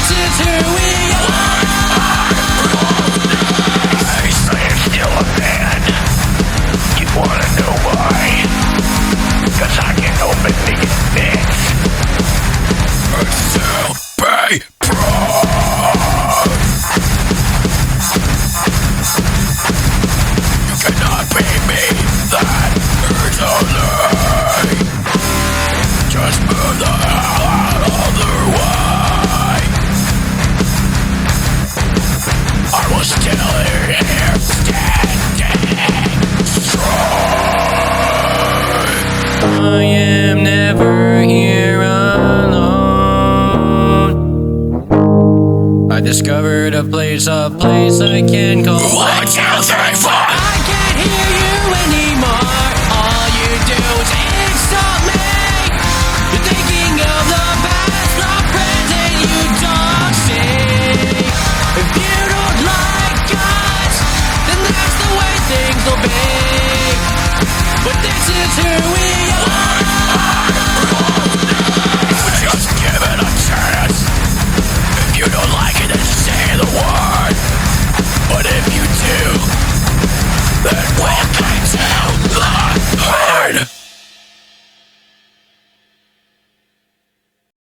This is who we are. I am still a man. You wanna know why? 'Cause I can open the fix. Still pay proud. You cannot pay me, that is a lie. Just move the hell out of the way. I was still here, standing strong. I am never here alone. I discovered a place I can call 1, 2, 3, 4.